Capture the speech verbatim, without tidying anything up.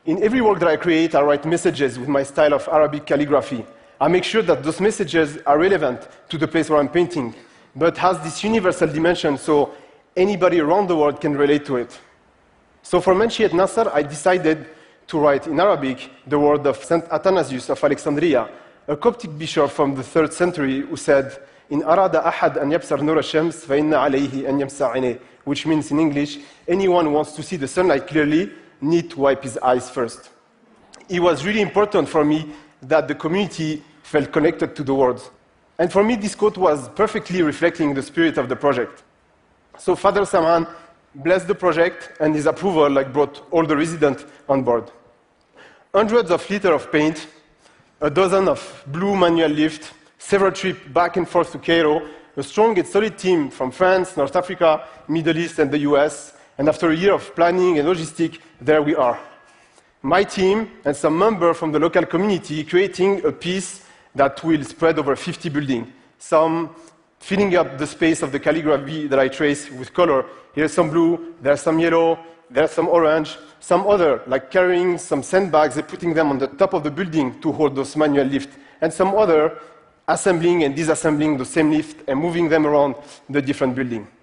In every work that I create, I write messages with my style of Arabic calligraphy. I make sure that those messages are relevant to the place where I'm painting, but has this universal dimension so anybody around the world can relate to it. So for Manshiyat Nasr, I decided to write in Arabic the word of Saint Athanasius of Alexandria, a Coptic bishop from the third century who said, "In arada ahad an yabsar nur ash-shams fa inna alayhi an yamsa 'aynayhi," which means in English, anyone who wants to see the sunlight clearly need to wipe his eyes first. It was really important for me that the community felt connected to the words. And for me, this quote was perfectly reflecting the spirit of the project. So Father Samhan blessed the project, and his approval like, brought all the residents on board. Hundreds of liters of paint, a dozen of blue manual lift, several trips back and forth to Cairo, a strong and solid team from France, North Africa, Middle East, and the U S, and after a year of planning and logistics, there we are. My team and some members from the local community creating a piece that will spread over fifty buildings, some filling up the space of the calligraphy that I trace with color. Here's some blue, there's some yellow, there's some orange, some other, like carrying some sandbags and putting them on the top of the building to hold those manual lifts, and some other assembling and disassembling the same lift and moving them around the different buildings.